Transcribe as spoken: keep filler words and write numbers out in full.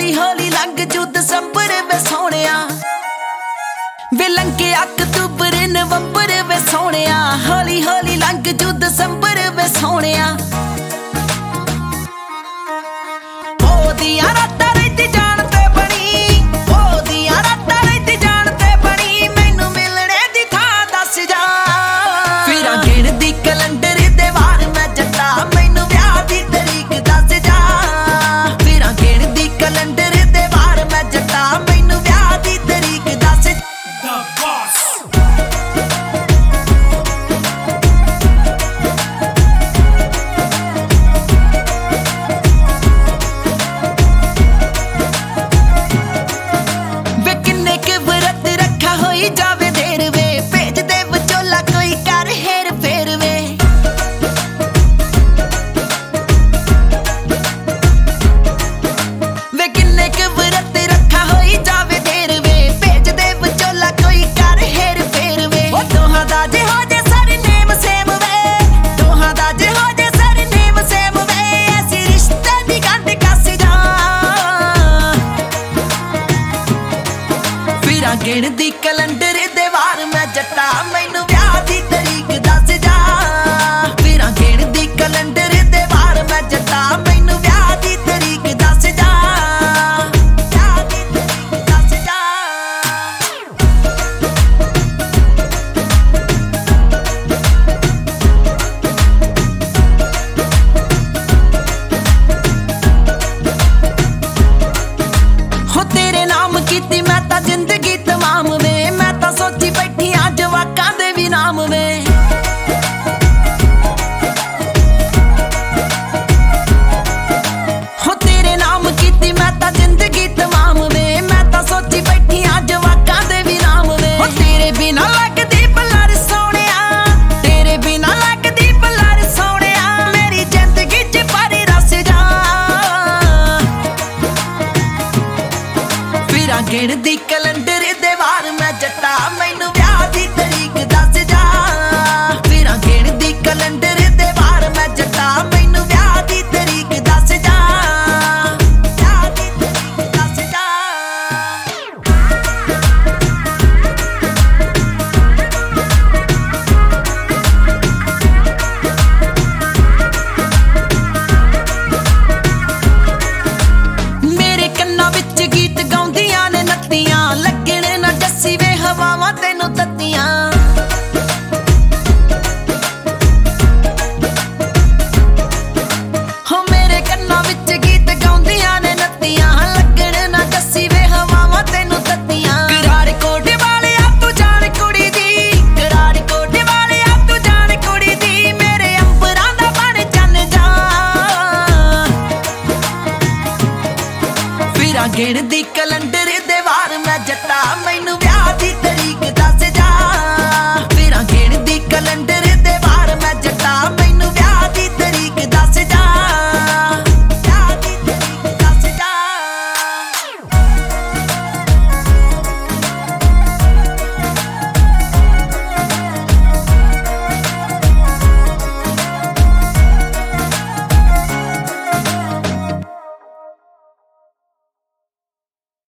ਹੌਲੀ ਹੌਲੀ ਲੰਘ ਜੂ ਦਸੰਬਰ ਵੇ ਸੋਹਣਿਆ ਵੇ ਲੰਘੇ ਅਕਤੂਬਰ ਨਵੰਬਰ ਵੇ ਸੋਹਣਿਆ ਹੌਲੀ ਹੌਲੀ ਲੰਘ ਜੂ ਦਸੰਬਰ ਵੇ ਸੋਹਣਿਆ ਉਹਦੀਆਂ ਰਾਤਾਂ ਰਹਿੰਦੀ ਜਾਣ ਤੇ ਬਣੀ ਉਹਦੀਆਂ ਰਾਤਾਂ ਰਹਿੰਦੀ ਜਾਣ ਤੇ ਬਣੀ ਮੈਨੂੰ ਮਿਲਣੇ ਦੀ ਥਾਂ ਦੱਸ ਜਾ ਫਿਰਾਂ ਗਿਣਦੀ ਕੈਲੰਡਰ ਦੇ ਵਾਰ ਮੈਂ ਜੱਟਾ ਮੈਨੂੰ ਵਿਆਹ ਦੀ ਤਰੀਕ ਦੱਸ ਜਾ ਫਿਰਾਂ ਗਿਣਦੀ ਕੈਲੰਡਰ ਦੇ ਵਾਰ ਮੈਂ ਜੱਟਾ ਮੈਨੂੰ ਵਿਆਹ ਦੀ ਤਰੀਕ ਦੱਸ The Boss ਜਾਵੇ ਦੇਰ ਵੇ ਭੇਜ ਦੇ ਵਿਚੋਲਾ ਕੋਈ ਕਰ ਹੇਰ ਫੇਰ ਵੇ ਵੇ ਕਿੰਨੇ ਕੁ ਵਰਤ ਰੱਖਾ ਹੋਈ ਜਾਵੇ ਦੇਰ ਵੇ ਭੇਜ ਦੇ ਵਿਚੋਲਾ ਕੋਈ ਕਰ ਹੇਰ ਫੇਰ ਵੇ ਉਹ ਦੋਹਾਂ ਦਾ ਜੇ ਹੋ ਜੇ ਸਰਨੇਮ ਸੇਮ ਵੇ ਦੋਹਾਂ ਦਾ ਜੇ ਹੋ ਜੇ ਸਰਨੇਮ ਸੇਮ ਵੇ ਐਸੀ ਰਿਸ਼ਤੇ ਦੀ ਗੰਢ ਕੱਸ ਜਾ ਫਿਰਾਂ ਗਿਣਦੀ ਕੈਲੰਡਰ ਦੇ ਵਾਰ ਮੈਂ ਜੱਟਾ ਮੈਨੂੰ ਵਿਆਹ ਦੀ ਤਰੀਕ ਦੱਸ ਜਾ ਫਿਰਾਂ ਗਿਣਦੀ ਕੈਲੰਡਰ ਦੇ ਵਾਰ ਮੈਂ ਜੱਟਾ ਮੈਨੂੰ ਵਿਆਹ ਦੀ ਤਰੀਕ ਦੱਸ ਜਾ ਵਿਆਹ ਦੀ ਤਰੀਕ ਦੱਸ ਜਾ ਹੋ ਤੇਰੇ ਨਾਮ ਕੀਤੀ ਮੈਂ ਤਾਂ ਜ਼ਿੰਦਗੀ ਤਮਾਮ ਵੇ ਮੈਂ ਤਾਂ ਸੋਚੀ ਬੈਠੀ ਆ ਜਵਾਕਾਂ ਦੇ ਵੀ ਨਾਮ ਵੇ ਹੋ ਤੇਰੇ ਨਾਮ ਕੀਤੀ ਮੈਂ ਤਾਂ ਜ਼ਿੰਦਗੀ ਤਮਾਮ ਵੇ ਮੈਂ ਤਾਂ ਸੋਚੀ ਬੈਠੀ ਆ ਜਵਾਕਾਂ ਦੇ ਵੀ ਨਾਮ ਵੇ ਹੋ ਤੇਰੇ ਬਿਨਾਂ ਲੱਗਦੀ ਬਲਰ ਸੋਹਣਿਆ ਤੇਰੇ ਬਿਨਾਂ ਲੱਗਦੀ ਬਲਰ ਸੋਹਣਿਆ ਮੇਰੀ ਜ਼ਿੰਦਗੀ 'ਚ ਭਰੀ ਰਸ ਜਾ ਫਿਰਾਂ ਗਿਣਦੀ ਕੈਲੰਡਰ ਦੇ ਵਾਰ ਮੈਂ ਜੱਟਾ ਮੈਨੂੰ ਵਿਆਹ ਦੀ ਤਰੀਕ ਦੱਸ ਜਾ ਫਿਰਾਂ ਗਿਣਦੀ ਕੈਲੰਡਰ ਦੇ ਵਾਰ ਮੈਂ ਜੱਟਾ ਮੈਨੂੰ ਵਿਆਹ ਦੀ ਤਰੀਕ ਦੱਸ ਜਾ ਵਿਆਹ ਦੀ ਤਰੀਕ ਦੱਸ ਜਾ ਮੇਰੇ ਕੰਨਾਂ ਵਿੱਚ ਗੀਤ ਗਾਉਂਦੀਆਂ ਨੇ ਨੱਤੀਆਂ ਲੱਗਣ ਨਾ ਜੱਸੀ ਵੇ ਹਵਾਵਾਂ ਤੈਨੂੰ ਤੱਤੀਆਂ ਹੋ ਮੇਰੇ ਕੰਨਾਂ ਵਿੱਚ ਗੀਤ ਗਾਉਂਦੀਆਂ ਨੇ ਨੱਤੀਆਂ ਲੱਗਣ ਨਾ ਜੱਸੀ ਵੇ ਹਵਾਵਾਂ ਤੈਨੂੰ ਤੱਤੀਆਂ ਕਰਾਰ ਕੋਟ ਵਾਲਿਆ ਤੂੰ ਜਾਣ ਕੁੜੀ ਦੀ ਕਰਾਰ ਕੋਟ ਵਾਲਿਆ ਤੂੰ ਜਾਣ ਕੁੜੀ ਦੀ ਮੇਰੇ ਅੰਬਰਾਂ ਦਾ ਬਣ ਚੰਨ ਜਾ ਫਿਰਾਂ ਗਿਣਦੀ ਕੈਲੰਡਰ ਦੇ ਵਾਰ ਮੈਂ ਜੱਟਾ ਮੈਨੂੰ